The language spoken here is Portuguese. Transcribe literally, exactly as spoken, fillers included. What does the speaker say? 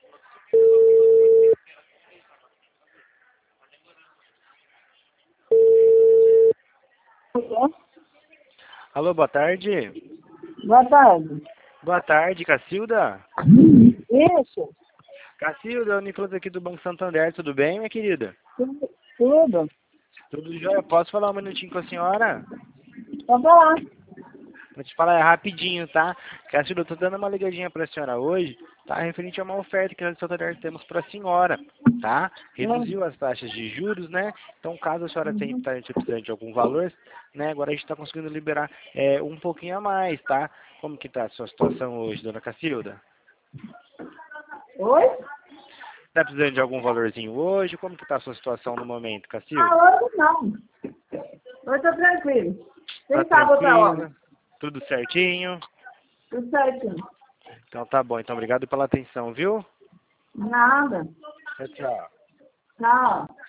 Alô, boa tarde. Boa tarde. Boa tarde, Cacilda. Isso, Cacilda, eu Nicolas aqui do Banco Santander, tudo bem, minha querida? tudo. tudo. Tudo jóia? Posso falar um minutinho com a senhora? Pode falar. Vou te falar é rapidinho, tá? Cacilda, eu tô dando uma ligadinha pra senhora hoje, tá? Referente a uma oferta que nós do Santander temos pra senhora, tá? Reduziu as taxas de juros, né? Então, caso a senhora tenha tá, precisando de algum valor, né? Agora a gente tá conseguindo liberar é, um pouquinho a mais, tá? Como que tá a sua situação hoje, dona Cacilda? Oi? Tá precisando de algum valorzinho hoje? Como que tá a sua situação no momento, Cacilda? Ah, hoje não. Hoje tô tranquilo. Tá Tem sábado outra hora. tranquila? Tudo certinho? Tudo certinho. Então tá bom. Então obrigado pela atenção, viu? Nada. Tchau, tchau. Tchau.